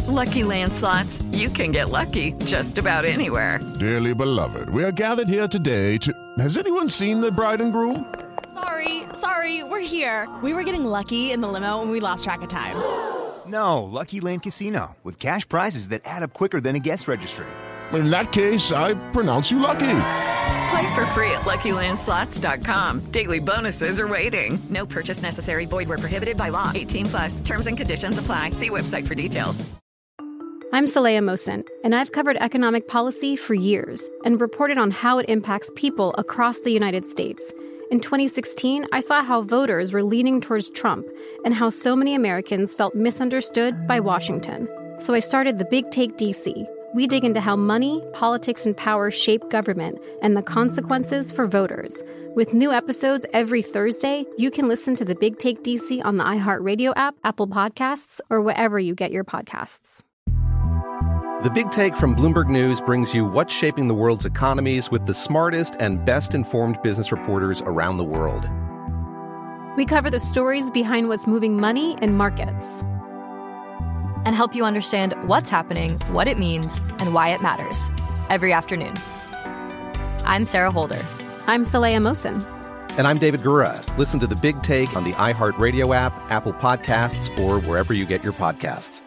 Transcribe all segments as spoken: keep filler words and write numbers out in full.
Lucky Land Slots, you can get lucky just about anywhere. Dearly beloved, we are gathered here today to... Has anyone seen the bride and groom? Sorry, sorry, we're here. We were getting lucky in the limo and we lost track of time. No, Lucky Land Casino, with cash prizes that add up quicker than a guest registry. In that case, I pronounce you lucky. Play for free at Lucky Land Slots dot com. Daily bonuses are waiting. No purchase necessary. Void where prohibited by law. eighteen plus. Terms and conditions apply. See website for details. I'm Saleha Mohsin, and I've covered economic policy for years and reported on how it impacts people across the United States. In twenty sixteen, I saw how voters were leaning towards Trump and how so many Americans felt misunderstood by Washington. So I started The Big Take D C. We dig into how money, politics, and power shape government and the consequences for voters. With new episodes every Thursday, you can listen to The Big Take D C on the iHeartRadio app, Apple Podcasts, or wherever you get your podcasts. The Big Take from Bloomberg News brings you what's shaping the world's economies with the smartest and best-informed business reporters around the world. We cover the stories behind what's moving money and markets, and help you understand what's happening, what it means, and why it matters every afternoon. I'm Sarah Holder. I'm Saleha Mohsin. And I'm David Gura. Listen to The Big Take on the iHeartRadio app, Apple Podcasts, or wherever you get your podcasts.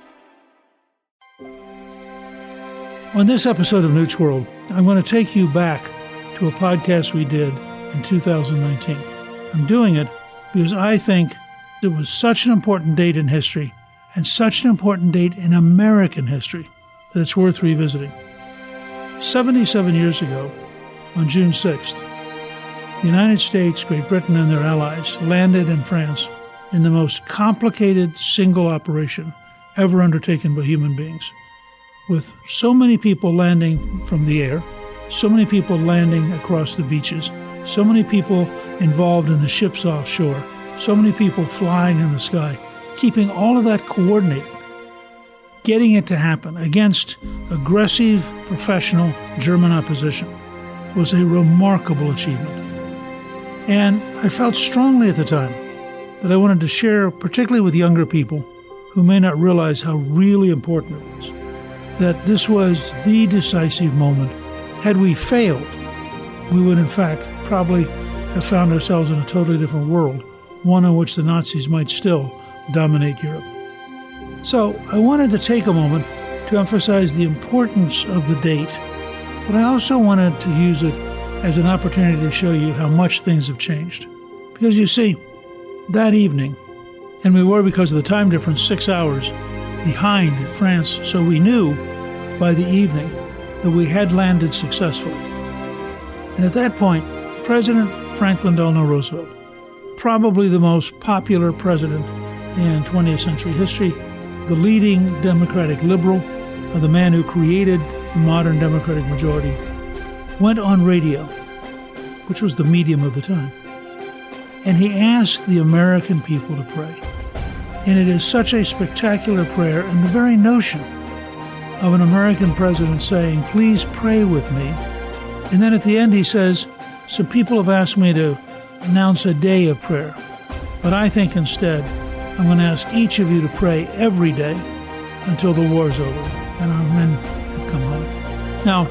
On this episode of Newt's World, I'm going to take you back to a podcast we did in two thousand nineteen. I'm doing it because I think it was such an important date in history and such an important date in American history that it's worth revisiting. seventy-seven years ago, on June sixth, the United States, Great Britain, and their allies landed in France in the most complicated single operation ever undertaken by human beings. With so many people landing from the air, so many people landing across the beaches, so many people involved in the ships offshore, so many people flying in the sky, keeping all of that coordinated, getting it to happen against aggressive, professional German opposition was a remarkable achievement. And I felt strongly at the time that I wanted to share, particularly with younger people who may not realize how really important it was, that this was the decisive moment. Had we failed, we would in fact probably have found ourselves in a totally different world, one in which the Nazis might still dominate Europe. So I wanted to take a moment to emphasize the importance of the date, but I also wanted to use it as an opportunity to show you how much things have changed. Because you see, that evening, and we were, because of the time difference, six hours behind France, so we knew by the evening that we had landed successfully. And at that point, President Franklin Delano Roosevelt, probably the most popular president in twentieth century history, the leading Democratic liberal, the man who created the modern Democratic majority, went on radio, which was the medium of the time, and he asked the American people to pray. And it is such a spectacular prayer, and the very notion of an American president saying, "Please pray with me." And then at the end he says, "So people have asked me to announce a day of prayer, but I think instead I'm going to ask each of you to pray every day until the war's over and our men have come home." Now,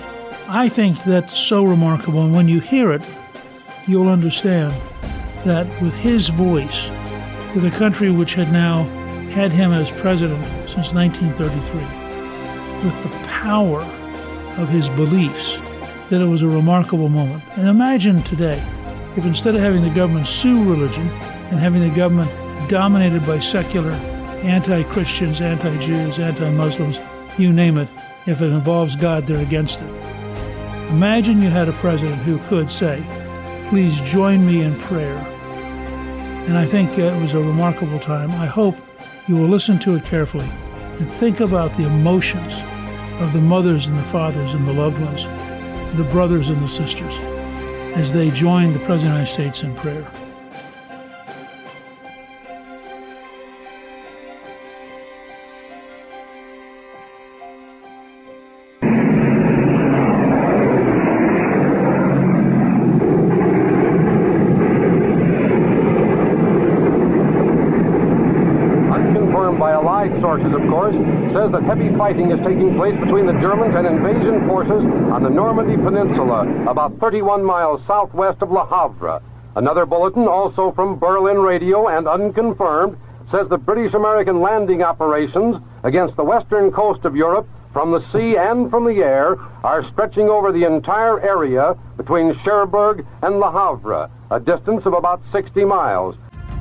I think that's so remarkable, and when you hear it, you'll understand that with his voice, with a country which had now had him as president since nineteen thirty-three, with the power of his beliefs, that it was a remarkable moment. And imagine today, if instead of having the government sue religion and having the government dominated by secular anti-Christians, anti-Jews, anti-Muslims, you name it, if it involves God, they're against it. Imagine you had a president who could say, "Please join me in prayer." And I think it was a remarkable time. I hope you will listen to it carefully and think about the emotions of the mothers and the fathers and the loved ones, the brothers and the sisters, as they joined the President of the United States in prayer. Sources, of course, says that heavy fighting is taking place between the Germans and invasion forces on the Normandy Peninsula, about thirty-one miles southwest of Le Havre. Another bulletin, also from Berlin Radio and unconfirmed, says that British-American landing operations against the western coast of Europe from the sea and from the air are stretching over the entire area between Cherbourg and Le Havre, a distance of about sixty miles.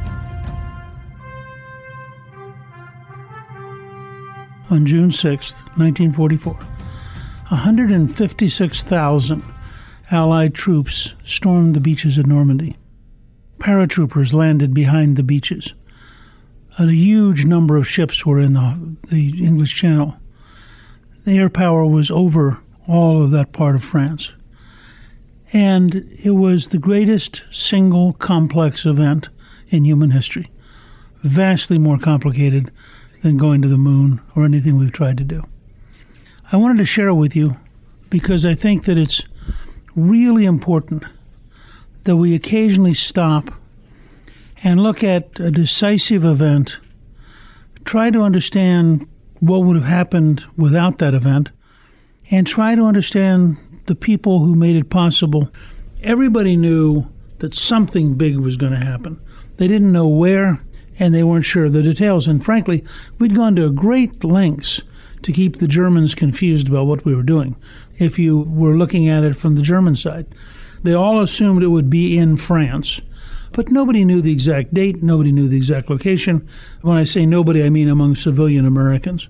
On June sixth, nineteen forty-four, one hundred fifty-six thousand Allied troops stormed the beaches of Normandy. Paratroopers landed behind the beaches. A huge number of ships were in the, the English Channel. The air power was over all of that part of France. And it was the greatest single complex event in human history. Vastly more complicated than going to the moon or anything we've tried to do. I wanted to share it with you because I think that it's really important that we occasionally stop and look at a decisive event, try to understand what would have happened without that event, and try to understand the people who made it possible. Everybody knew that something big was going to happen. They didn't know where, and they weren't sure of the details. And frankly, we'd gone to great lengths to keep the Germans confused about what we were doing, if you were looking at it from the German side. They all assumed it would be in France, but nobody knew the exact date, nobody knew the exact location. When I say nobody, I mean among civilian Americans.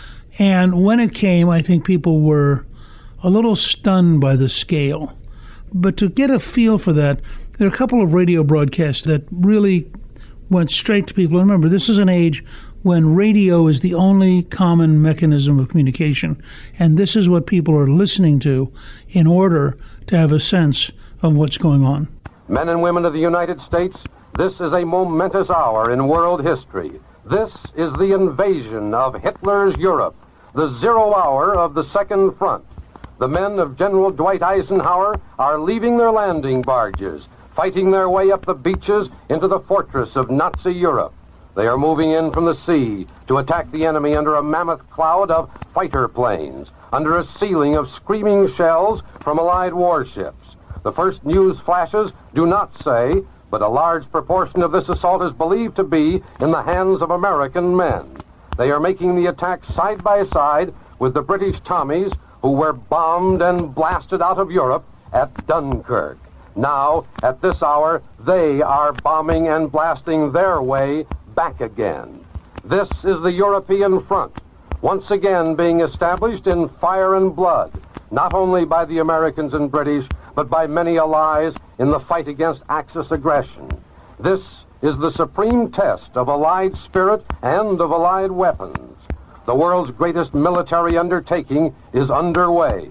And when it came, I think people were a little stunned by the scale. But to get a feel for that, there are a couple of radio broadcasts that really went straight to people. And remember, this is an age when radio is the only common mechanism of communication, and this is what people are listening to in order to have a sense of what's going on. Men and women of the United States, this is a momentous hour in world history. This is the invasion of Hitler's Europe, the zero hour of the Second Front. The men of General Dwight Eisenhower are leaving their landing barges, fighting their way up the beaches into the fortress of Nazi Europe. They are moving in from the sea to attack the enemy under a mammoth cloud of fighter planes, under a ceiling of screaming shells from Allied warships. The first news flashes do not say, but a large proportion of this assault is believed to be in the hands of American men. They are making the attack side by side with the British Tommies who were bombed and blasted out of Europe at Dunkirk. Now, at this hour, they are bombing and blasting their way back again. This is the European front, once again being established in fire and blood, not only by the Americans and British, but by many allies in the fight against Axis aggression. This is the supreme test of Allied spirit and of Allied weapons. The world's greatest military undertaking is underway.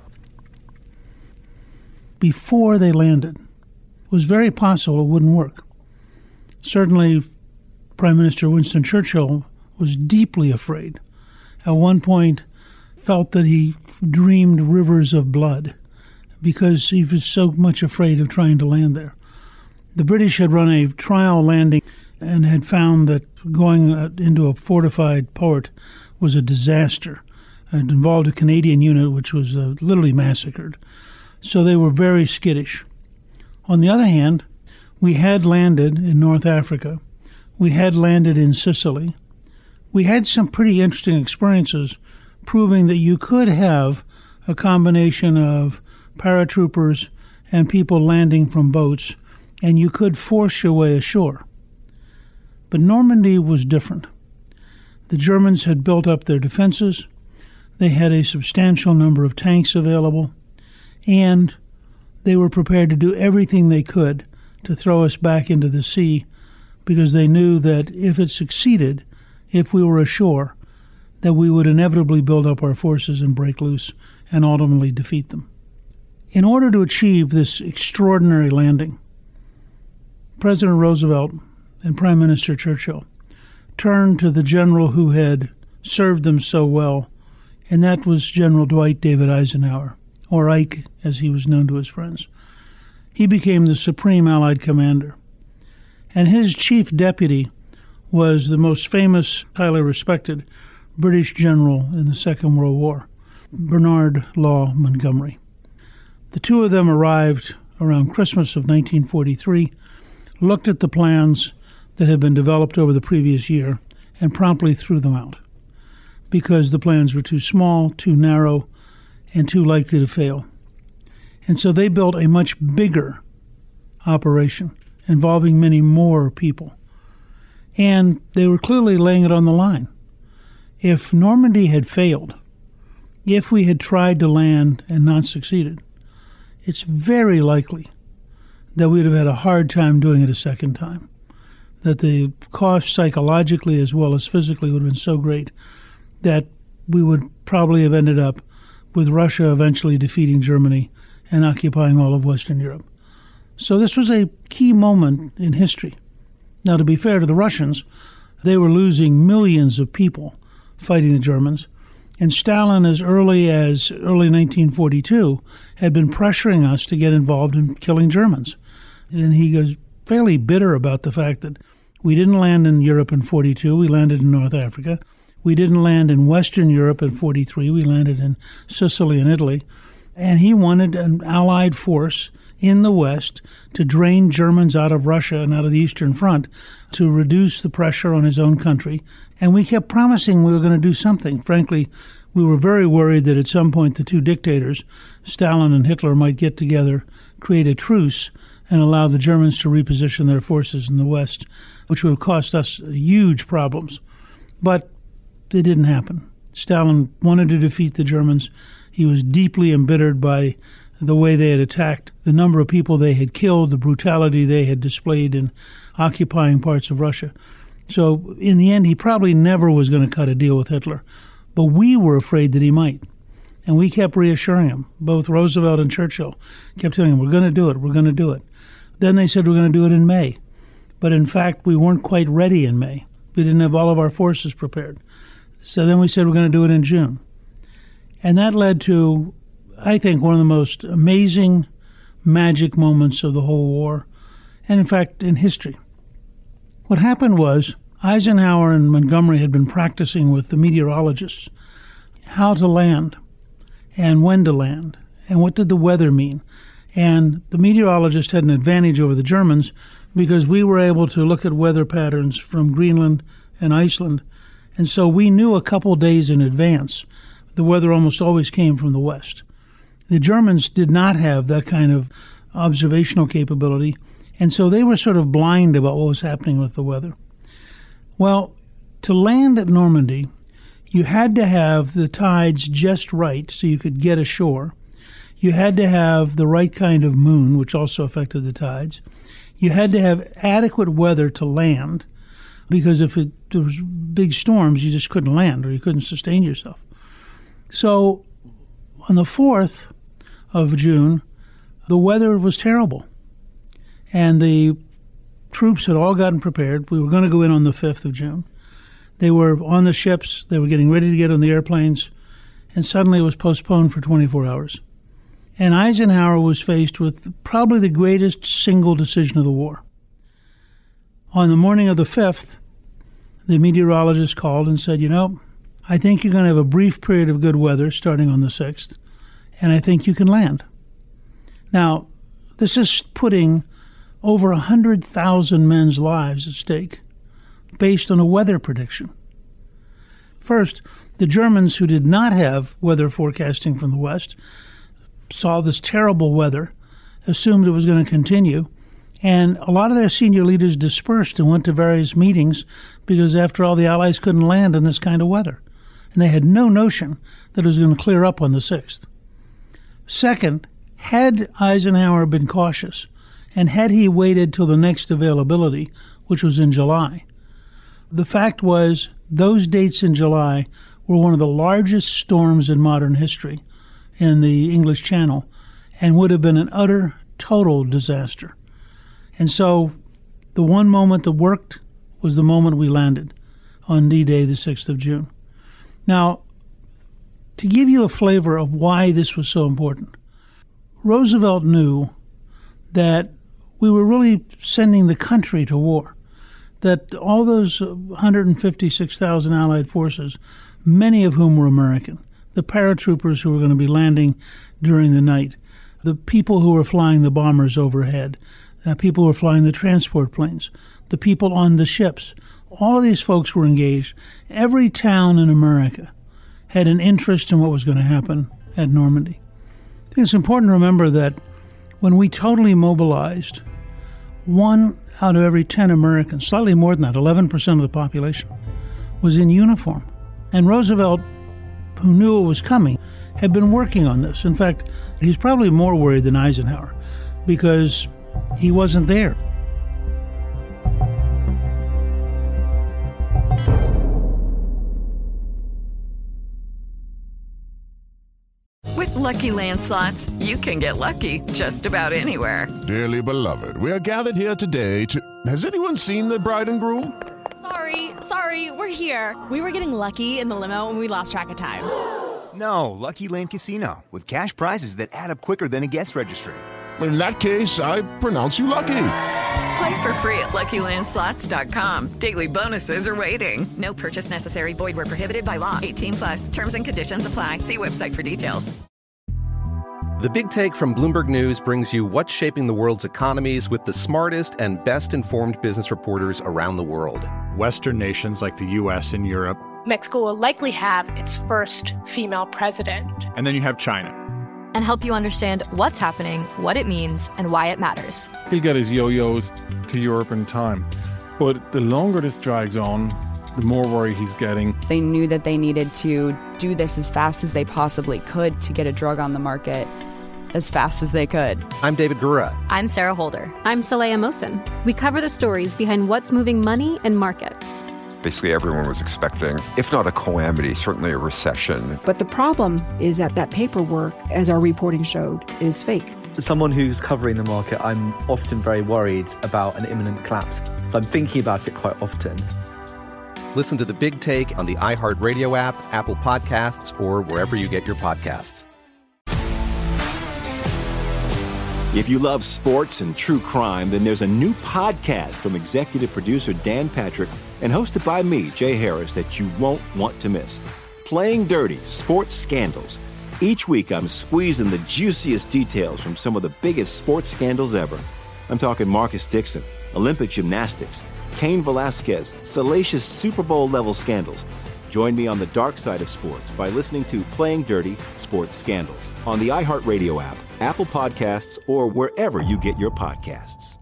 Before they landed, it was very possible it wouldn't work. Certainly, Prime Minister Winston Churchill was deeply afraid. At one point, felt that he dreamed rivers of blood because he was so much afraid of trying to land there. The British had run a trial landing and had found that going into a fortified port was a disaster. It involved a Canadian unit which was uh, literally massacred. So they were very skittish. On the other hand, we had landed in North Africa. We had landed in Sicily. We had some pretty interesting experiences proving that you could have a combination of paratroopers and people landing from boats, and you could force your way ashore. But Normandy was different. The Germans had built up their defenses. They had a substantial number of tanks available, and they were prepared to do everything they could to throw us back into the sea because they knew that if it succeeded, if we were ashore, that we would inevitably build up our forces and break loose and ultimately defeat them. In order to achieve this extraordinary landing, President Roosevelt and Prime Minister Churchill turned to the general who had served them so well, and that was General Dwight David Eisenhower, or Ike as he was known to his friends. He became the supreme Allied commander, and his chief deputy was the most famous, highly respected British general in the Second World War, Bernard Law Montgomery. The two of them arrived around Christmas of nineteen forty-three, looked at the plans that had been developed over the previous year, and promptly threw them out because the plans were too small, too narrow, and too likely to fail. And so they built a much bigger operation involving many more people. And they were clearly laying it on the line. If Normandy had failed, if we had tried to land and not succeeded, it's very likely that we would have had a hard time doing it a second time, that the cost psychologically as well as physically would have been so great that we would probably have ended up with Russia eventually defeating Germany and occupying all of Western Europe. So this was a key moment in history. Now, to be fair to the Russians, they were losing millions of people fighting the Germans, and Stalin, as early as early nineteen forty-two, had been pressuring us to get involved in killing Germans. And he was fairly bitter about the fact that we didn't land in Europe in forty-two, we landed in North Africa. We didn't land in Western Europe in forty-three, we landed in Sicily and Italy. And he wanted an Allied force in the West to drain Germans out of Russia and out of the Eastern Front to reduce the pressure on his own country. And we kept promising we were going to do something. Frankly, we were very worried that at some point the two dictators, Stalin and Hitler, might get together, create a truce, and allow the Germans to reposition their forces in the West, which would have cost us huge problems. But it didn't happen. Stalin wanted to defeat the Germans. He was deeply embittered by the way they had attacked, the number of people they had killed, the brutality they had displayed in occupying parts of Russia. So in the end, he probably never was going to cut a deal with Hitler. But we were afraid that he might. And we kept reassuring him. Both Roosevelt and Churchill kept telling him, we're going to do it, we're going to do it. Then they said we're going to do it in May. But in fact, we weren't quite ready in May. We didn't have all of our forces prepared. So then we said we're going to do it in June. And that led to, I think, one of the most amazing magic moments of the whole war, and in fact, in history. What happened was Eisenhower and Montgomery had been practicing with the meteorologists how to land and when to land and what did the weather mean. And the meteorologists had an advantage over the Germans because we were able to look at weather patterns from Greenland and Iceland. And so we knew a couple days in advance. The weather almost always came from the west. The Germans did not have that kind of observational capability, and so they were sort of blind about what was happening with the weather. Well, to land at Normandy, you had to have the tides just right so you could get ashore. You had to have the right kind of moon, which also affected the tides. You had to have adequate weather to land, because if it, there was big storms, you just couldn't land or you couldn't sustain yourself. So on the fourth of June, the weather was terrible. And the troops had all gotten prepared. We were going to go in on the fifth of June. They were on the ships. They were getting ready to get on the airplanes. And suddenly it was postponed for twenty-four hours. And Eisenhower was faced with probably the greatest single decision of the war. On the morning of the fifth, the meteorologist called and said, you know, I think you're going to have a brief period of good weather starting on the sixth, and I think you can land. Now, this is putting over one hundred thousand men's lives at stake based on a weather prediction. First, the Germans, who did not have weather forecasting from the west, saw this terrible weather, assumed it was going to continue, and a lot of their senior leaders dispersed and went to various meetings because, after all, the Allies couldn't land in this kind of weather. And they had no notion that it was going to clear up on the sixth. Second, had Eisenhower been cautious, and had he waited till the next availability, which was in July, the fact was those dates in July were one of the largest storms in modern history in the English Channel and would have been an utter, total disaster. And so the one moment that worked was the moment we landed on D-Day, the sixth of June. Now, to give you a flavor of why this was so important, Roosevelt knew that we were really sending the country to war, that all those one hundred fifty-six thousand Allied forces many of whom were American. The paratroopers who were going to be landing during the night, the people who were flying the bombers overhead, uh, people who were flying the transport planes, the people on the ships. All of these folks were engaged. Every town in America had an interest in what was going to happen at Normandy. I think it's important to remember that when we totally mobilized, one out of every ten Americans, slightly more than that, eleven percent of the population, was in uniform. And Roosevelt, who knew it was coming, had been working on this. In fact, he's probably more worried than Eisenhower because he wasn't there. With Lucky Land Slots, you can get lucky just about anywhere. Dearly beloved, we are gathered here today to... Has anyone seen the bride and groom? Sorry, sorry, we're here. We were getting lucky in the limo and we lost track of time. No, Lucky Land Casino, with cash prizes that add up quicker than a guest registry. In that case, I pronounce you lucky. Play for free at Lucky Land Slots dot com. Daily bonuses are waiting. No purchase necessary. Void where prohibited by law. eighteen plus. Terms and conditions apply. See website for details. The Big Take from Bloomberg News brings you what's shaping the world's economies with the smartest and best-informed business reporters around the world. Western nations like the U S and Europe. Mexico will likely have its first female president. And then you have China. And help you understand what's happening, what it means, and why it matters. He'll get his yo-yos to Europe in time. But the longer this drags on, the more worry he's getting. They knew that they needed to do this as fast as they possibly could to get a drug on the market as fast as they could. I'm David Gura. I'm Sarah Holder. I'm Saleha Mohsin. We cover the stories behind what's moving money and markets. Basically, everyone was expecting, if not a calamity, certainly a recession. But the problem is that that paperwork, as our reporting showed, is fake. As someone who's covering the market, I'm often very worried about an imminent collapse. So I'm thinking about it quite often. Listen to The Big Take on the iHeartRadio app, Apple Podcasts, or wherever you get your podcasts. If you love sports and true crime, then there's a new podcast from executive producer Dan Patrick and hosted by me, Jay Harris, that you won't want to miss. Playing Dirty: Sports Scandals. Each week, I'm squeezing the juiciest details from some of the biggest sports scandals ever. I'm talking Marcus Dixon, Olympic gymnastics, Cain Velasquez, salacious Super Bowl-level scandals. Join me on the dark side of sports by listening to Playing Dirty: Sports Scandals on the iHeartRadio app, Apple Podcasts, or wherever you get your podcasts.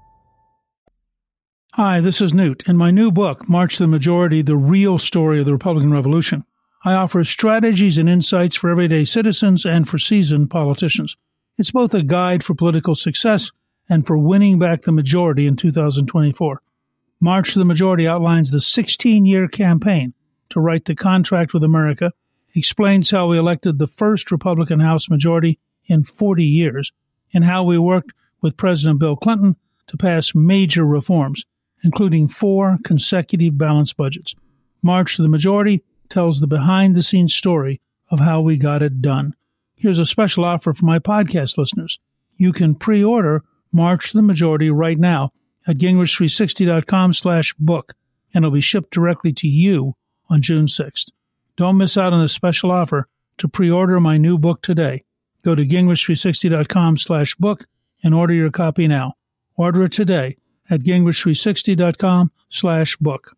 Hi, this is Newt. In my new book, March to the Majority, The Real Story of the Republican Revolution, I offer strategies and insights for everyday citizens and for seasoned politicians. It's both a guide for political success and for winning back the majority in two thousand twenty-four. March to the Majority outlines the sixteen-year campaign to write the contract with America, explains how we elected the first Republican House majority in forty years, and how we worked with President Bill Clinton to pass major reforms, including four consecutive balanced budgets. March to the Majority tells the behind-the-scenes story of how we got it done. Here's a special offer for my podcast listeners. You can pre-order March to the Majority right now at Gingrich three sixty dot com slash book, and it'll be shipped directly to you on June sixth. Don't miss out on this special offer to pre-order my new book today. Go to Gingrich three sixty dot com slash book and order your copy now. Order it today at Gingrich three sixty dot com slash book.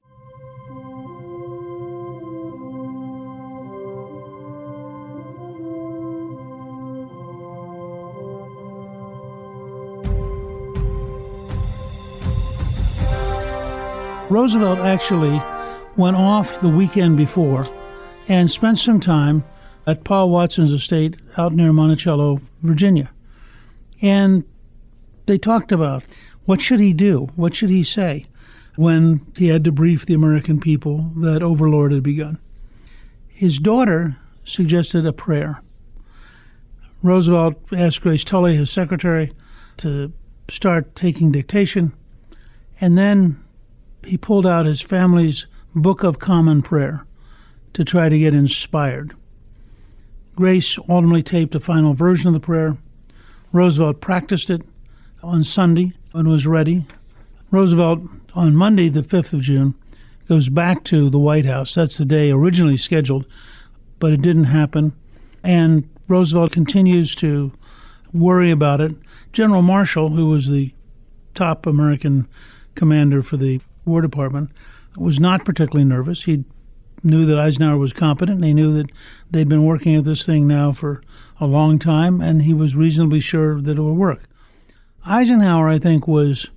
Roosevelt actually went off the weekend before and spent some time at Paul Watson's estate out near Monticello, Virginia. And they talked about what should he do, what should he say when he had to brief the American people that Overlord had begun. His daughter suggested a prayer. Roosevelt asked Grace Tully, his secretary, to start taking dictation, and then he pulled out his family's Book of Common Prayer to try to get inspired. Grace ultimately taped a final version of the prayer. Roosevelt practiced it on Sunday and was ready. Roosevelt, on Monday, the fifth of June, goes back to the White House. That's the day originally scheduled, but it didn't happen. And Roosevelt continues to worry about it. General Marshall, who was the top American commander for the War Department, was not particularly nervous. He knew that Eisenhower was competent, and he knew that they'd been working at this thing now for a long time, and he was reasonably sure that it would work. Eisenhower, I think, was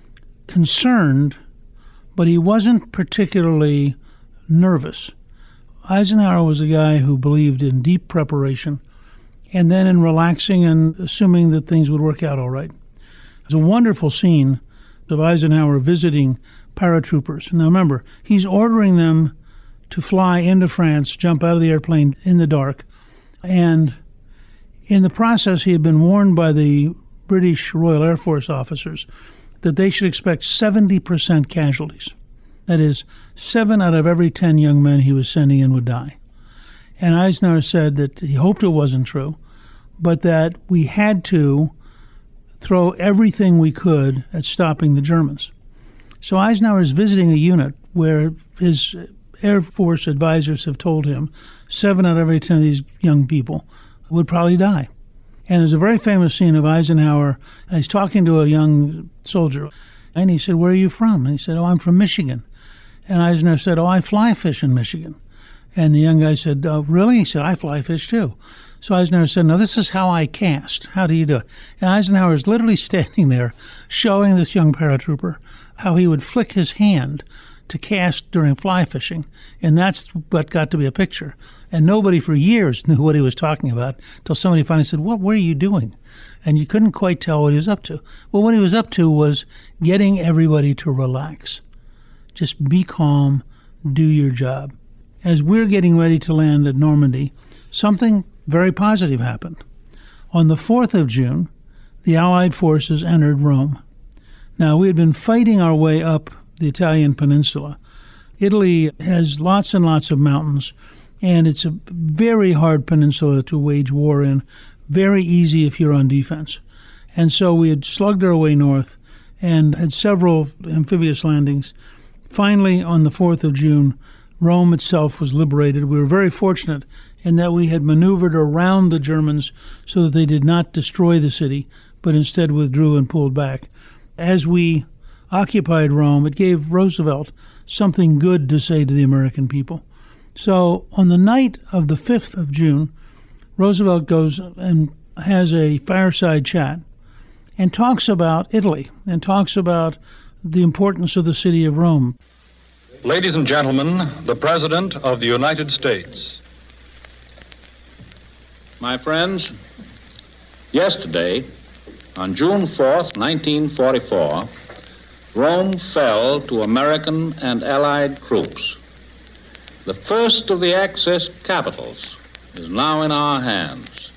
concerned, but he wasn't particularly nervous. Eisenhower was a guy who believed in deep preparation and then in relaxing and assuming that things would work out all right. There's a wonderful scene of Eisenhower visiting paratroopers. Now remember, he's ordering them to fly into France, jump out of the airplane in the dark, and in the process he had been warned by the British Royal Air Force officers that they should expect seventy percent casualties. That is, seven out of every ten young men he was sending in would die. And Eisenhower said that he hoped it wasn't true, but that we had to throw everything we could at stopping the Germans. So Eisenhower is visiting a unit where his Air Force advisors have told him seven out of every ten of these young people would probably die. And there's a very famous scene of Eisenhower. He's talking to a young soldier, and he said, "Where are you from?" And he said, "Oh, I'm from Michigan." And Eisenhower said, "Oh, I fly fish in Michigan." And the young guy said, "Oh, really?" He said, "I fly fish too." So Eisenhower said, "No, this is how I cast. How do you do it?" And Eisenhower is literally standing there showing this young paratrooper how he would flick his hand to cast during fly fishing, and that's what got to be a picture. And nobody for years knew what he was talking about until somebody finally said, "What were you doing?" And you couldn't quite tell what he was up to. Well, what he was up to was getting everybody to relax. Just be calm, do your job. As we're getting ready to land at Normandy, something very positive happened. On the fourth of June, the Allied forces entered Rome. Now, we had been fighting our way up the Italian peninsula. Italy has lots and lots of mountains, and it's a very hard peninsula to wage war in, very easy if you're on defense. And so we had slugged our way north and had several amphibious landings. Finally, on the fourth of June, Rome itself was liberated. We were very fortunate in that we had maneuvered around the Germans so that they did not destroy the city, but instead withdrew and pulled back. As we occupied Rome, it gave Roosevelt something good to say to the American people. So on the night of the fifth of June, Roosevelt goes and has a fireside chat and talks about Italy and talks about the importance of the city of Rome. Ladies and gentlemen, the President of the United States. My friends, yesterday, on June fourth, nineteen forty-four, Rome fell to American and Allied troops. The first of the Axis capitals is now in our hands.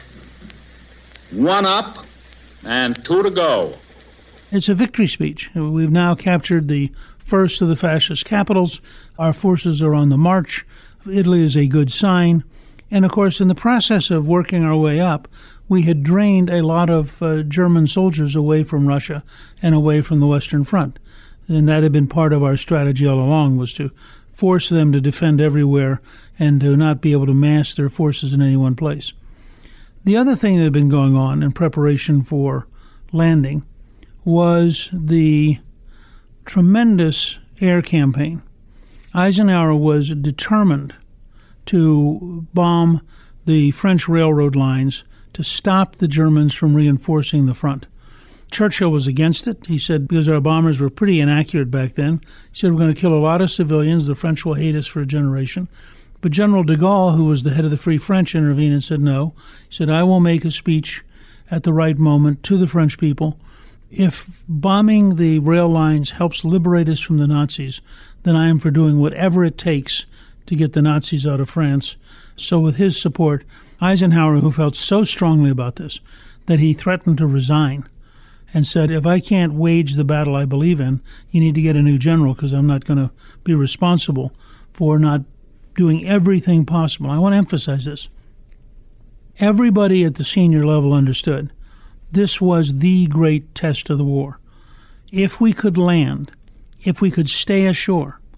One up and two to go. It's a victory speech. We've now captured the first of the fascist capitals. Our forces are on the march. Italy is a good sign. And, of course, in the process of working our way up, we had drained a lot of uh, German soldiers away from Russia and away from the Western Front. And that had been part of our strategy all along, was to force them to defend everywhere and to not be able to mass their forces in any one place. The other thing that had been going on in preparation for landing was the tremendous air campaign. Eisenhower was determined to bomb the French railroad lines to stop the Germans from reinforcing the front. Churchill was against it. He said, because our bombers were pretty inaccurate back then, he said, we're going to kill a lot of civilians. The French will hate us for a generation. But General de Gaulle, who was the head of the Free French, intervened and said, no. He said, I will make a speech at the right moment to the French people. If bombing the rail lines helps liberate us from the Nazis, then I am for doing whatever it takes to get the Nazis out of France. So with his support, Eisenhower, who felt so strongly about this, that he threatened to resign and said, if I can't wage the battle I believe in, you need to get a new general because I'm not going to be responsible for not doing everything possible. I want to emphasize this. Everybody at the senior level understood this was the great test of the war. If we could land, if we could stay ashore,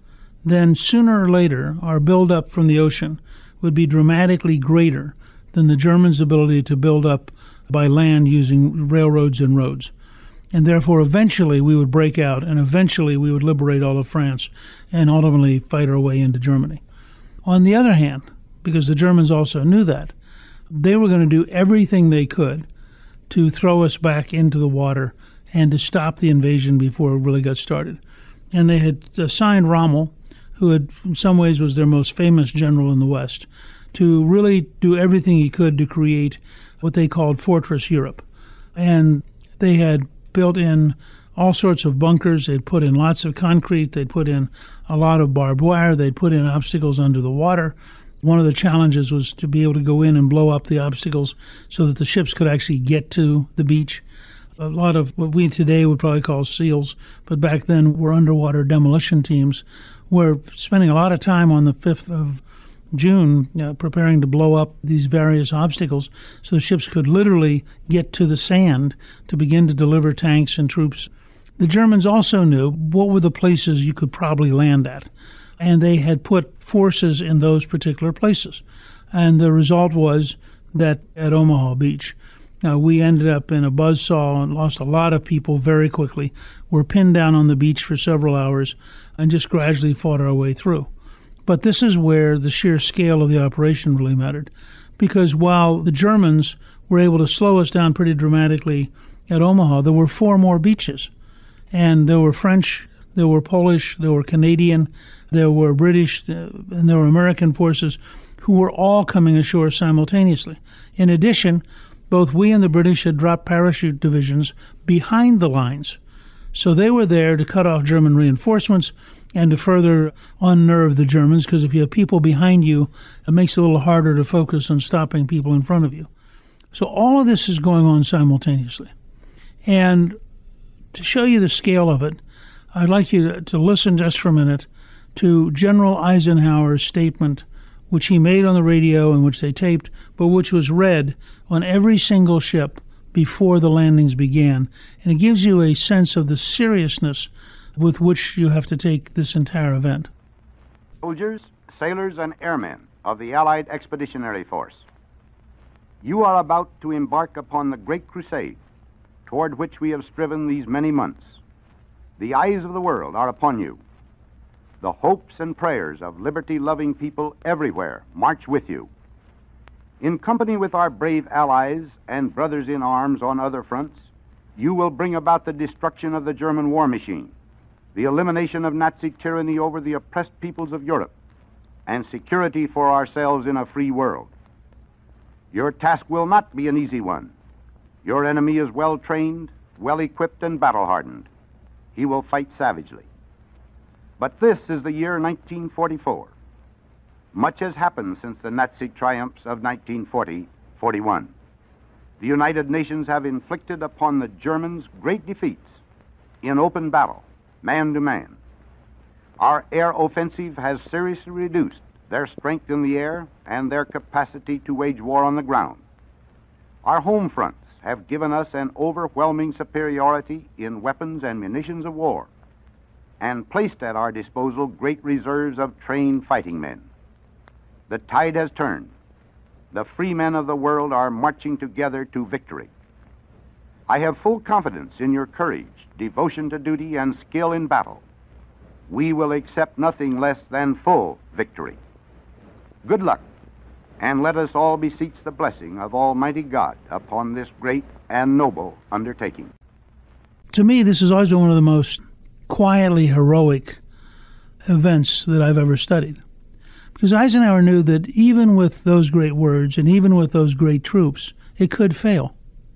then sooner or later our buildup from the ocean would be dramatically greater than the Germans' ability to build up by land using railroads and roads. And therefore, eventually we would break out, and eventually we would liberate all of France and ultimately fight our way into Germany. On the other hand, because the Germans also knew that, they were going to do everything they could to throw us back into the water and to stop the invasion before it really got started. And they had assigned Rommel, who had, in some ways was their most famous general in the West, to really do everything he could to create what they called Fortress Europe. And they had built in all sorts of bunkers. They'd put in lots of concrete. They'd put in a lot of barbed wire. They'd put in obstacles under the water. One of the challenges was to be able to go in and blow up the obstacles so that the ships could actually get to the beach. A lot of what we today would probably call SEALs, but back then were underwater demolition teams, were spending a lot of time on the fifth of June uh, preparing to blow up these various obstacles so the ships could literally get to the sand to begin to deliver tanks and troops. The Germans also knew what were the places you could probably land at, and they had put forces in those particular places. And the result was that at Omaha Beach, uh, we ended up in a buzzsaw and lost a lot of people very quickly, were pinned down on the beach for several hours, and just gradually fought our way through. But this is where the sheer scale of the operation really mattered, because while the Germans were able to slow us down pretty dramatically at Omaha, there were four more beaches. And there were French, there were Polish, there were Canadian, there were British, and there were American forces who were all coming ashore simultaneously. In addition, both we and the British had dropped parachute divisions behind the lines. So they were there to cut off German reinforcements and to further unnerve the Germans, because if you have people behind you, it makes it a little harder to focus on stopping people in front of you. So all of this is going on simultaneously. And to show you the scale of it, I'd like you to, to listen just for a minute to General Eisenhower's statement, which he made on the radio and which they taped, but which was read on every single ship before the landings began. And it gives you a sense of the seriousness with which you have to take this entire event. Soldiers, sailors, and airmen of the Allied Expeditionary Force, you are about to embark upon the great crusade toward which we have striven these many months. The eyes of the world are upon you. The hopes and prayers of liberty-loving people everywhere march with you. In company with our brave allies and brothers in arms on other fronts, you will bring about the destruction of the German war machine, the elimination of Nazi tyranny over the oppressed peoples of Europe, and security for ourselves in a free world. Your task will not be an easy one. Your enemy is well-trained, well-equipped, and battle-hardened. He will fight savagely. But this is the year nineteen forty-four. Much has happened since the Nazi triumphs of nineteen forty forty-one. The United Nations have inflicted upon the Germans great defeats in open battle, man to man. Our air offensive has seriously reduced their strength in the air and their capacity to wage war on the ground. Our home fronts have given us an overwhelming superiority in weapons and munitions of war, and placed at our disposal great reserves of trained fighting men. The tide has turned. The free men of the world are marching together to victory. I have full confidence in your courage, devotion to duty, and skill in battle. We will accept nothing less than full victory. Good luck, and let us all beseech the blessing of Almighty God upon this great and noble undertaking. To me, this has always been one of the most quietly heroic events that I've ever studied. Because Eisenhower knew that even with those great words and even with those great troops, it could fail.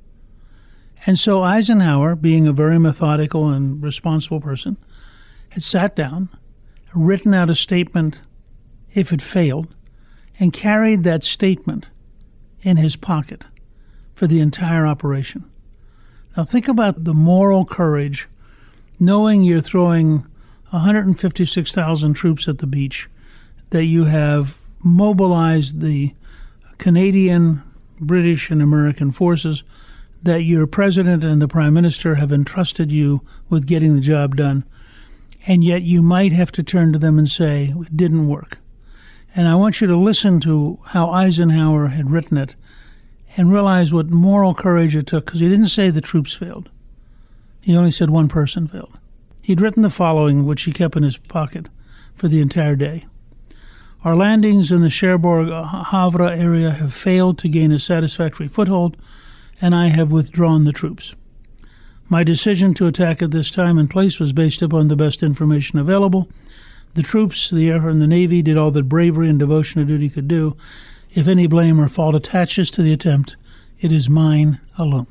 And so Eisenhower, being a very methodical and responsible person, had sat down, written out a statement if it failed, and carried that statement in his pocket for the entire operation. Now think about the moral courage, knowing you're throwing one hundred fifty-six thousand troops at the beach, that you have mobilized the Canadian, British, and American forces, that your president and the prime minister have entrusted you with getting the job done. and yet you might have to turn to them and say, it didn't work. And I want you to listen to how Eisenhower had written it and realize what moral courage it took, because he didn't say the troops failed. He only said one person failed. He'd written the following, which he kept in his pocket for the entire day. Our landings in the Cherbourg-Havre area have failed to gain a satisfactory foothold, and I have withdrawn the troops. My decision to attack at this time and place was based upon the best information available. The troops, the Air and the Navy, did all that bravery and devotion to duty could do. If any blame or fault attaches to the attempt, it is mine alone.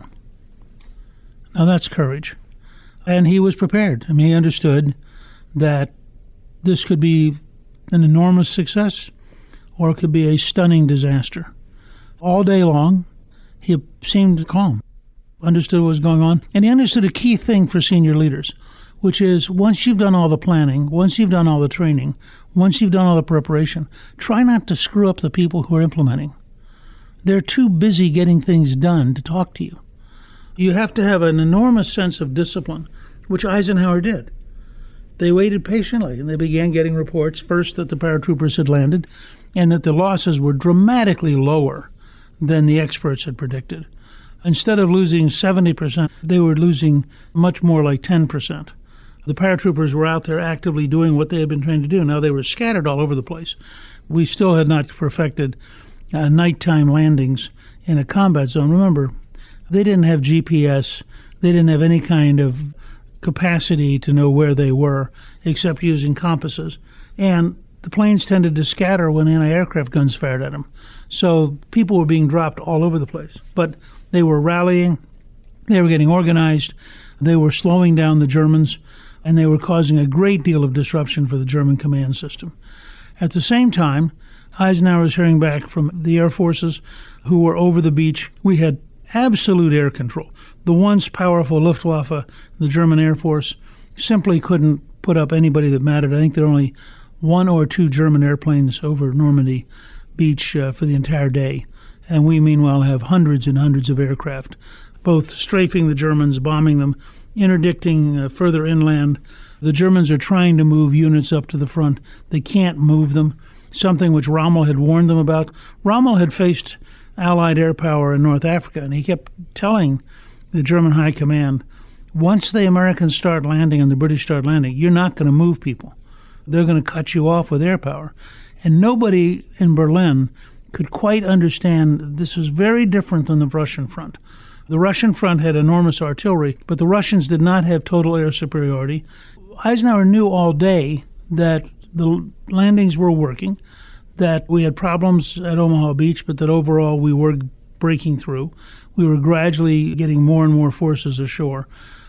Now that's courage. And he was prepared. I mean, he understood that this could be an enormous success or it could be a stunning disaster. All day long, he seemed calm, understood what was going on, and he understood a key thing for senior leaders, which is once you've done all the planning, once you've done all the training, once you've done all the preparation, try not to screw up the people who are implementing. They're too busy getting things done to talk to you. You have to have an enormous sense of discipline, which Eisenhower did. They waited patiently, and they began getting reports, first that the paratroopers had landed, and that the losses were dramatically lower than the experts had predicted. Instead of losing seventy percent, they were losing much more like ten percent. The paratroopers were out there actively doing what they had been trained to do. Now, they were scattered all over the place. We still had not perfected uh, nighttime landings in a combat zone. Remember, they didn't have G P S. They didn't have any kind of capacity to know where they were except using compasses. And the planes tended to scatter when anti-aircraft guns fired at them. So people were being dropped all over the place. But they were rallying. They were getting organized. They were slowing down the Germans, and they were causing a great deal of disruption for the German command system. At the same time, Eisenhower was hearing back from the air forces who were over the beach. We had absolute air control. The once powerful Luftwaffe, the German Air Force, simply couldn't put up anybody that mattered. I think there were only one or two German airplanes over Normandy Beach uh, for the entire day. And we, meanwhile, have hundreds and hundreds of aircraft, both strafing the Germans, bombing them, interdicting uh, further inland. The Germans are trying to move units up to the front. They can't move them, something which Rommel had warned them about. Rommel had faced Allied air power in North Africa, and he kept telling the German high command, once the Americans start landing and the British start landing, you're not going to move people. They're going to cut you off with air power. And nobody in Berlin could quite understand this was very different than the Russian front. The Russian front had enormous artillery, but the Russians did not have total air superiority. Eisenhower knew all day that the landings were working, that we had problems at Omaha Beach, but that overall we were breaking through. We were gradually getting more and more forces ashore.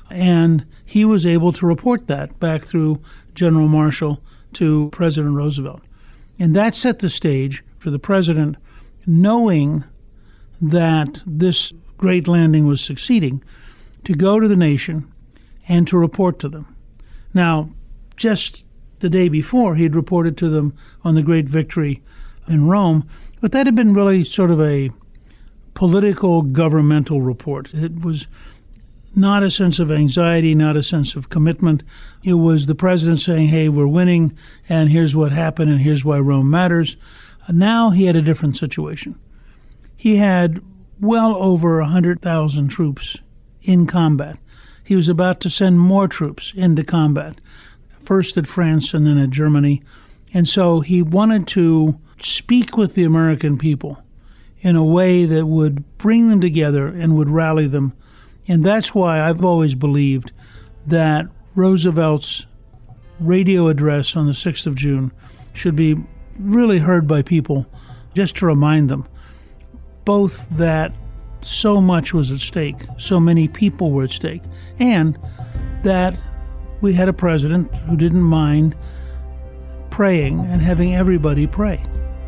And he was able to report that back through General Marshall to President Roosevelt. And that set the stage for the president, knowing that this great landing was succeeding, to go to the nation and to report to them. Now, just the day before, he had reported to them on the great victory in Rome, but that had been really sort of a political, governmental report. It was not a sense of anxiety, not a sense of commitment. It was the president saying, hey, we're winning, and here's what happened, and here's why Rome matters. Now he had a different situation. He had well over one hundred thousand troops in combat. He was about to send more troops into combat, first at France and then at Germany. And so he wanted to speak with the American people in a way that would bring them together and would rally them. And that's why I've always believed that Roosevelt's radio address on the sixth of June should be really heard by people, just to remind them both that so much was at stake, so many people were at stake, and that we had a president who didn't mind praying and having everybody pray.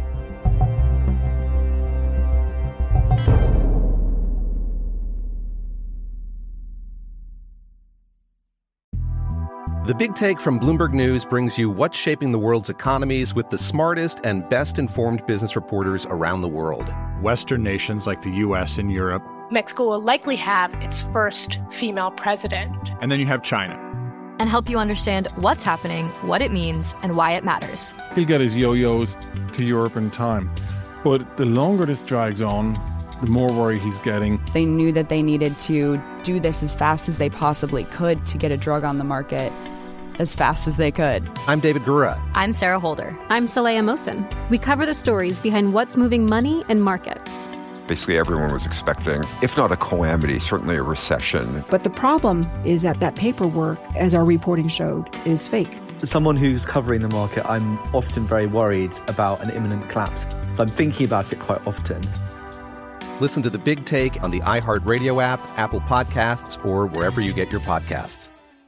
The Big Take from Bloomberg News brings you what's shaping the world's economies with the smartest and best-informed business reporters around the world. Western nations like the U S and Europe. Mexico will likely have its first female president. And then you have China. and help you understand what's happening, what it means, and why it matters. He'll get his yo-yos to Europe in time. But the longer this drags on, the more worry he's getting. They knew that they needed to do this as fast as they possibly could to get a drug on the market as fast as they could. I'm David Gura. I'm Sarah Holder. I'm Saleha Mohsin. We cover the stories behind what's moving money and markets. Basically, everyone was expecting, if not a calamity, certainly a recession. But the problem is that that paperwork, as our reporting showed, is fake. As someone who's covering the market, I'm often very worried about an imminent collapse. So I'm thinking about it quite often. Listen to The Big Take on the iHeartRadio app, Apple Podcasts, or wherever you get your podcasts.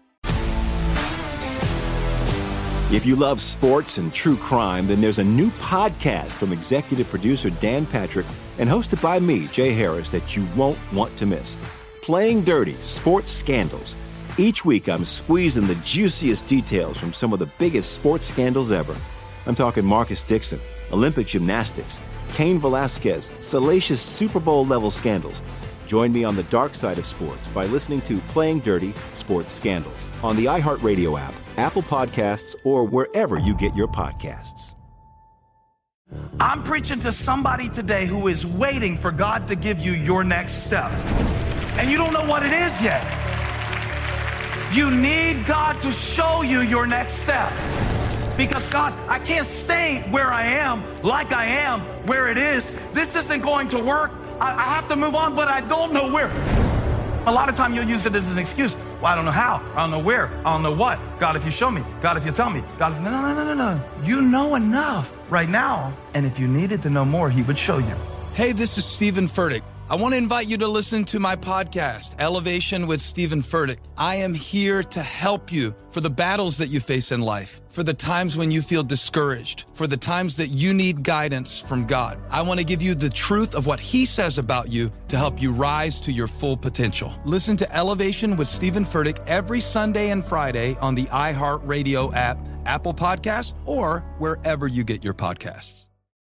If you love sports and true crime, then there's a new podcast from executive producer Dan Patrick and hosted by me, Jay Harris, that you won't want to miss. Playing Dirty: Sports Scandals. Each week, I'm squeezing the juiciest details from some of the biggest sports scandals ever. I'm talking Marcus Dixon, Olympic gymnastics, Cain Velasquez, salacious Super Bowl-level scandals. Join me on the dark side of sports by listening to Playing Dirty: Sports Scandals on the iHeartRadio app, Apple Podcasts, or wherever you get your podcasts. I'm preaching to somebody today who is waiting for God to give you your next step. And you don't know what it is yet. You need God to show you your next step. Because God, I can't stay where I am, like I am, where it is. This isn't going to work. I, I have to move on, but I don't know where. A lot of time you'll use it as an excuse. Well, I don't know how. I don't know where. I don't know what. God, if you show me. God, if you tell me. God, if... No, no, no, no, no. You know enough right now. And if you needed to know more, he would show you. Hey, this is Stephen Furtick. I want to invite you to listen to my podcast, Elevation with Stephen Furtick. I am here to help you for the battles that you face in life, for the times when you feel discouraged, for the times that you need guidance from God. I want to give you the truth of what he says about you to help you rise to your full potential. Listen to Elevation with Stephen Furtick every Sunday and Friday on the iHeartRadio app, Apple Podcasts, or wherever you get your podcasts.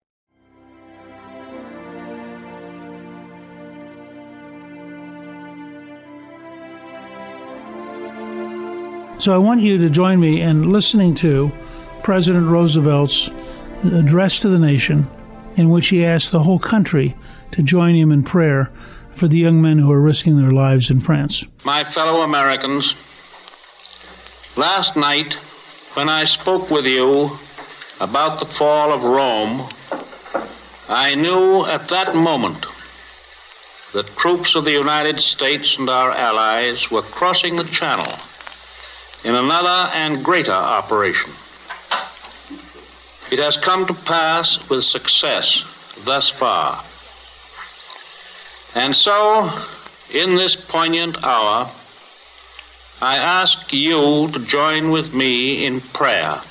So I want you to join me in listening to President Roosevelt's address to the nation, in which he asked the whole country to join him in prayer for the young men who are risking their lives in France. My fellow Americans, last night when I spoke with you about the fall of Rome, I knew at that moment that troops of the United States and our allies were crossing the Channel in another and greater operation. It has come to pass with success thus far. And so, in this poignant hour, I ask you to join with me in prayer.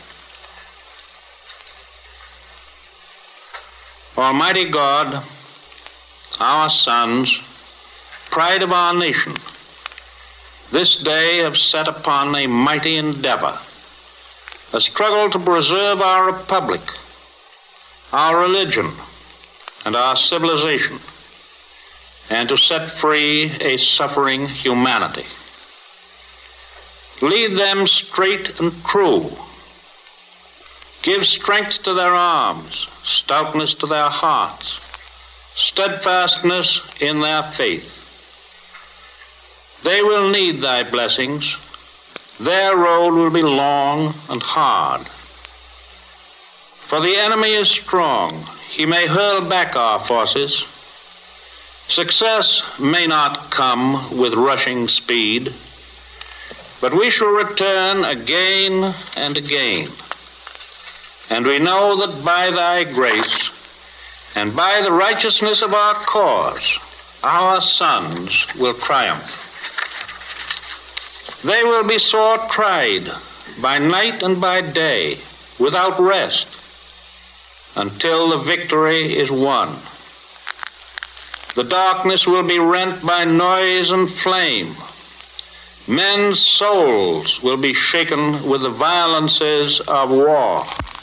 Almighty God, our sons, pride of our nation, this day have set upon a mighty endeavor, a struggle to preserve our republic, our religion, and our civilization, and to set free a suffering humanity. Lead them straight and true. Give strength to their arms, stoutness to their hearts, steadfastness in their faith. They will need thy blessings. Their road will be long and hard. For the enemy is strong. He may hurl back our forces. Success may not come with rushing speed, but we shall return again and again. And we know that by thy grace and by the righteousness of our cause, our sons will triumph. They will be sore tried by night and by day, without rest, until the victory is won. The darkness will be rent by noise and flame. Men's souls will be shaken with the violences of war.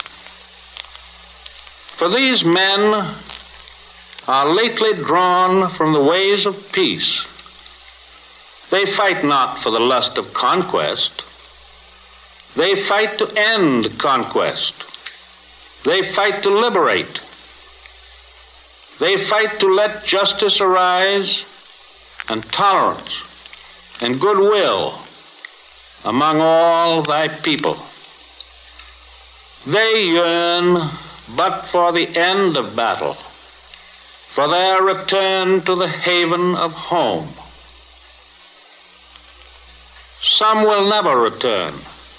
For these men are lately drawn from the ways of peace. They fight not for the lust of conquest, They fight to end conquest. They fight to liberate. They fight to let justice arise and tolerance and goodwill among all thy people. They yearn but for the end of battle, for their return to the haven of home. Some will never return.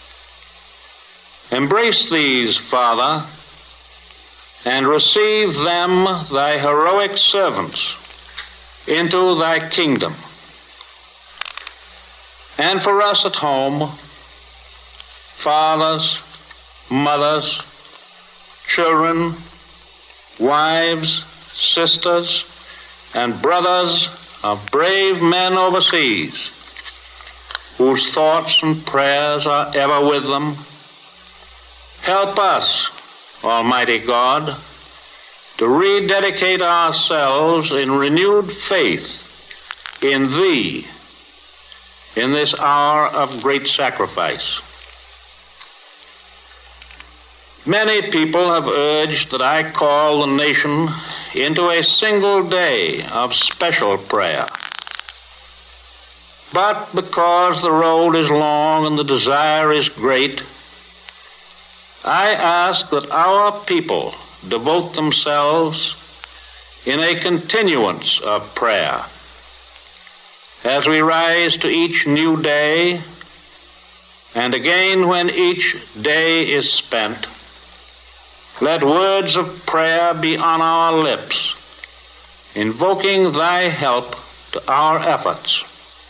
Embrace these, Father, and receive them, thy heroic servants, into thy kingdom. And for us at home, fathers, mothers, children, wives, sisters, and brothers of brave men overseas, whose thoughts and prayers are ever with them, help us, Almighty God, to rededicate ourselves in renewed faith in Thee in this hour of great sacrifice. Many people have urged that I call the nation into a single day of special prayer. But because the road is long and the desire is great, I ask that our people devote themselves in a continuance of prayer. As we rise to each new day, and again when each day is spent, let words of prayer be on our lips, invoking thy help to our efforts.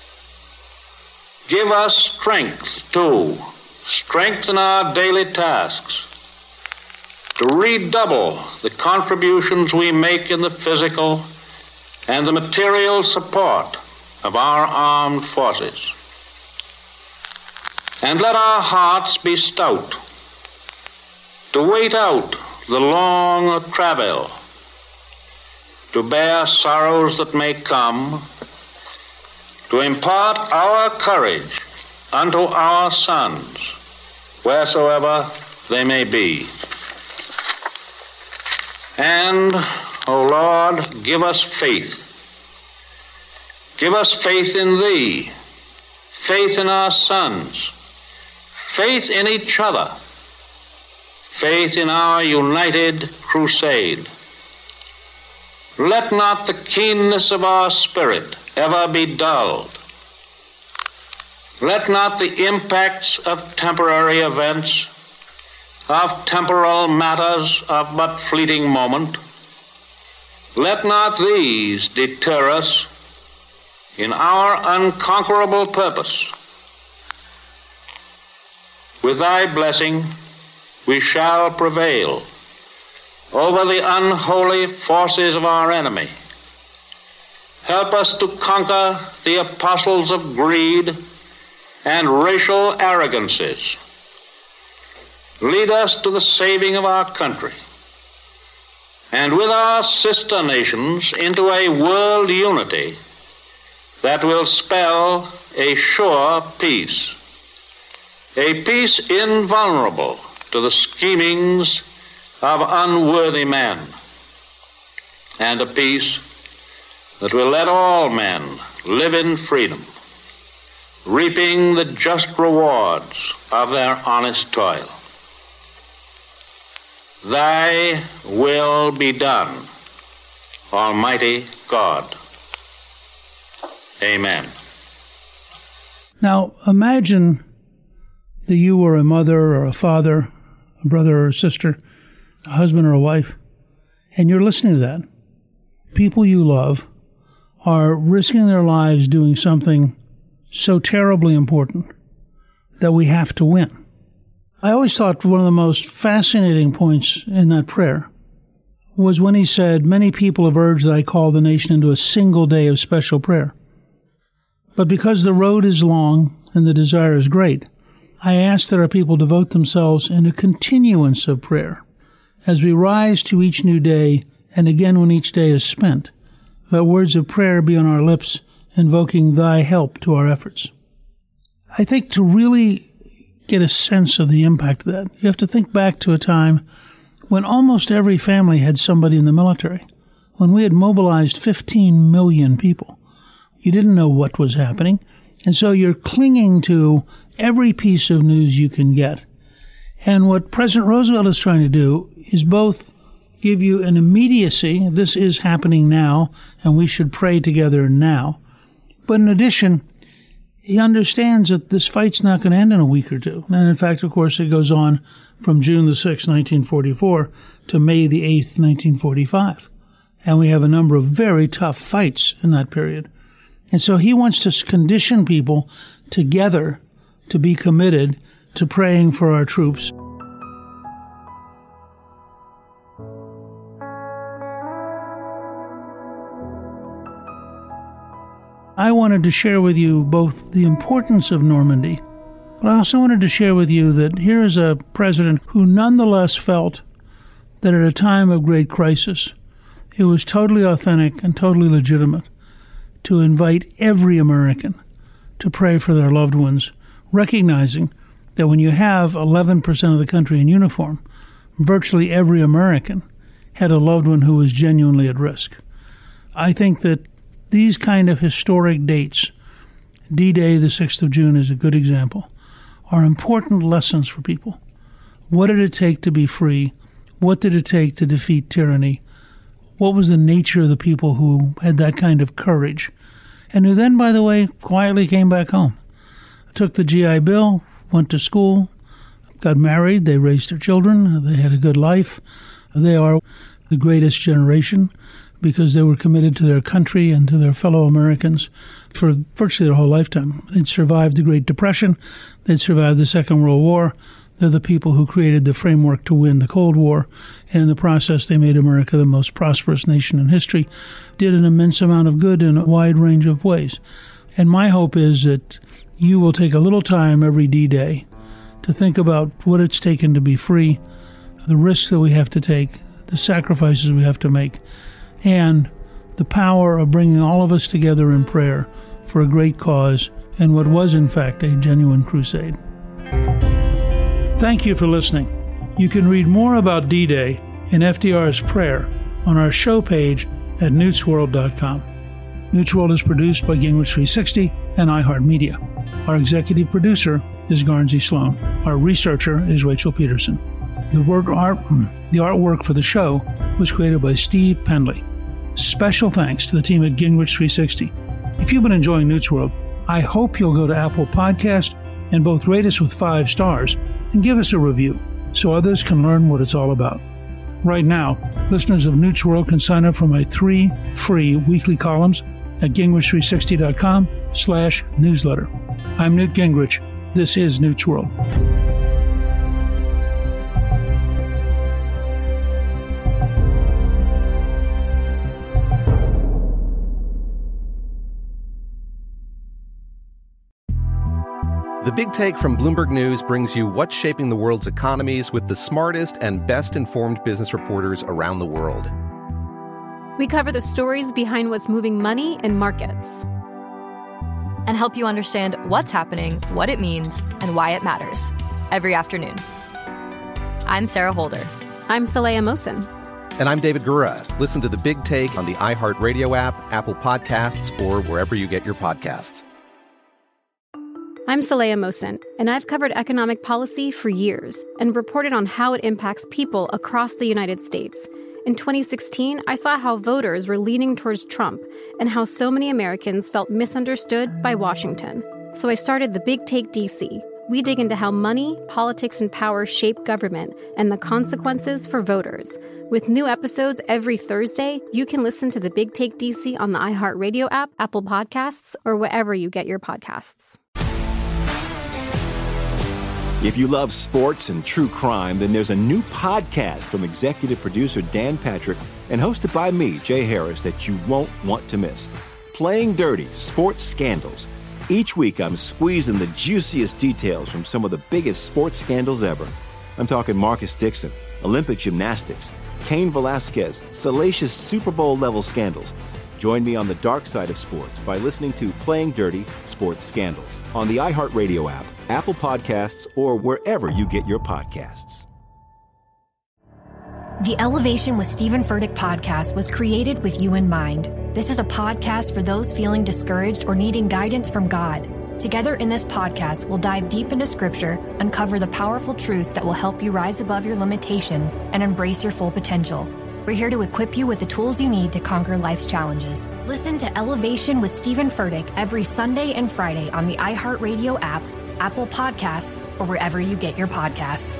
Give us strength, too, strength in our daily tasks, to redouble the contributions we make in the physical and the material support of our armed forces. And let our hearts be stout, to wait out the long travail, to bear sorrows that may come, to impart our courage unto our sons, wheresoever they may be. And, O Lord, give us faith. Give us faith in Thee, faith in our sons, faith in each other, faith in our united crusade. Let not the keenness of our spirit ever be dulled. Let not the impacts of temporary events, of temporal matters of but fleeting moment, let not these deter us in our unconquerable purpose. With thy blessing, we shall prevail over the unholy forces of our enemy. Help us to conquer the apostles of greed and racial arrogances. Lead us to the saving of our country, and with our sister nations into a world unity that will spell a sure peace, a peace invulnerable to the schemings of unworthy men, and a peace that will let all men live in freedom, reaping the just rewards of their honest toil. Thy will be done, Almighty God. Amen. Now, imagine that you were a mother or a father, a brother or a sister, a husband or a wife, and you're listening to that. People you love are risking their lives doing something so terribly important that we have to win. I always thought one of the most fascinating points in that prayer was when he said, many people have urged that I call the nation into a single day of special prayer. But because the road is long and the desire is great, I ask that our people devote themselves in a continuance of prayer as we rise to each new day and again when each day is spent. Let words of prayer be on our lips, invoking thy help to our efforts. I think to really get a sense of the impact of that. You have to think back to a time when almost every family had somebody in the military, when we had mobilized fifteen million people. You didn't know what was happening, and so you're clinging to every piece of news you can get. And what President Roosevelt is trying to do is both give you an immediacy, this is happening now, and we should pray together now. But in addition, he understands that this fight's not going to end in a week or two. And in fact, of course, it goes on from June the sixth, nineteen forty-four, to May the eighth, nineteen forty-five. And we have a number of very tough fights in that period. And so he wants to condition people together to be committed to praying for our troops. I wanted to share with you both the importance of Normandy, but I also wanted to share with you that here is a president who nonetheless felt that at a time of great crisis, it was totally authentic and totally legitimate to invite every American to pray for their loved ones, recognizing that when you have eleven percent of the country in uniform, virtually every American had a loved one who was genuinely at risk. I think that these kind of historic dates, D-Day, the sixth of June is a good example, are important lessons for people. What did it take to be free? What did it take to defeat tyranny? What was the nature of the people who had that kind of courage? And who then, by the way, quietly came back home. Took the G I Bill, went to school, got married, they raised their children, they had a good life. They are the greatest generation because they were committed to their country and to their fellow Americans for virtually their whole lifetime. They'd survived the Great Depression. They'd survived the Second World War. They're the people who created the framework to win the Cold War. And in the process, they made America the most prosperous nation in history, did an immense amount of good in a wide range of ways. And my hope is that you will take a little time every D-Day to think about what it's taken to be free, the risks that we have to take, the sacrifices we have to make, and the power of bringing all of us together in prayer for a great cause and what was, in fact, a genuine crusade. Thank you for listening. You can read more about D-Day and F D R's prayer on our show page at newts world dot com. Newts World is produced by Gingrich three sixty and iHeartMedia. Our executive producer is Garnsey Sloan. Our researcher is Rachel Peterson. The word art, the artwork for the show was created by Steve Penley. Special thanks to the team at Gingrich three sixty. If you've been enjoying Newts World, I hope you'll go to Apple Podcast and both rate us with five stars and give us a review so others can learn what it's all about. Right now, listeners of Newts World can sign up for my three free weekly columns at gingrich three sixty dot com slash newsletter. I'm Newt Gingrich. This is Newts World. The Big Take from Bloomberg News brings you what's shaping the world's economies with the smartest and best-informed business reporters around the world. We cover the stories behind what's moving money and markets, and help you understand what's happening, what it means, and why it matters every afternoon. I'm Sarah Holder. I'm Saleha Mohsin. And I'm David Gura. Listen to The Big Take on the iHeartRadio app, Apple Podcasts, or wherever you get your podcasts. I'm Saleha Mohsin, and I've covered economic policy for years and reported on how it impacts people across the United States. In twenty sixteen, I saw how voters were leaning towards Trump and how so many Americans felt misunderstood by Washington. So I started The Big Take D C. We dig into how money, politics, and power shape government and the consequences for voters. With new episodes every Thursday, you can listen to The Big Take D C on the iHeartRadio app, Apple Podcasts, or wherever you get your podcasts. If you love sports and true crime, then there's a new podcast from executive producer Dan Patrick and hosted by me, Jay Harris, that you won't want to miss. Playing Dirty: Sports Scandals. Each week, I'm squeezing the juiciest details from some of the biggest sports scandals ever. I'm talking Marcus Dixon, Olympic gymnastics, Cain Velasquez, salacious Super Bowl-level scandals. Join me on the dark side of sports by listening to Playing Dirty Sports Scandals on the iHeartRadio app, Apple Podcasts, or wherever you get your podcasts. The Elevation with Stephen Furtick podcast was created with you in mind. This is a podcast for those feeling discouraged or needing guidance from God. Together in this podcast, we'll dive deep into Scripture, uncover the powerful truths that will help you rise above your limitations and embrace your full potential. We're here to equip you with the tools you need to conquer life's challenges. Listen to Elevation with Stephen Furtick every Sunday and Friday on the iHeartRadio app, Apple Podcasts, or wherever you get your podcasts.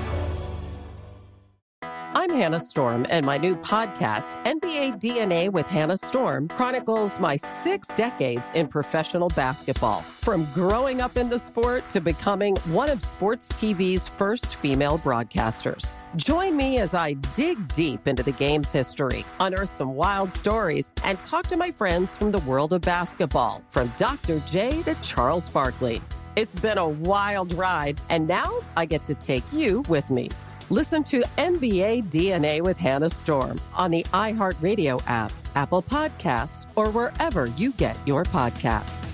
I'm Hannah Storm, and my new podcast, N B A D N A with Hannah Storm, chronicles my six decades in professional basketball. From growing up in the sport to becoming one of sports T V's first female broadcasters. Join me as I dig deep into the game's history, unearth some wild stories, and talk to my friends from the world of basketball, from Doctor J to Charles Barkley. It's been a wild ride, and now I get to take you with me. Listen to N B A D N A with Hannah Storm on the iHeartRadio app, Apple Podcasts, or wherever you get your podcasts.